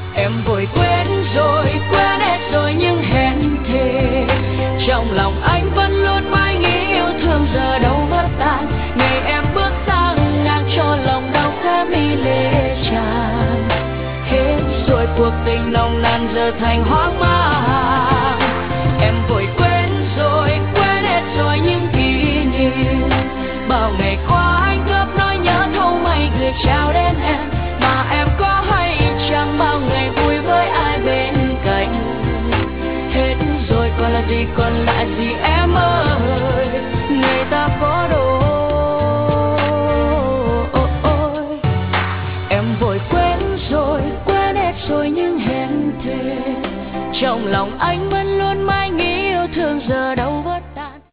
Em vội quên hết rồi nhưng hẹn thề trong lòng anh vẫn luôn mãi nghĩ yêu thương giờ đâu mất tan. Ngày em bước sang ngang cho lòng đau khẽ mi lệ tràn, hết rồi cuộc tình nồng nàn giờ thành hoang mang.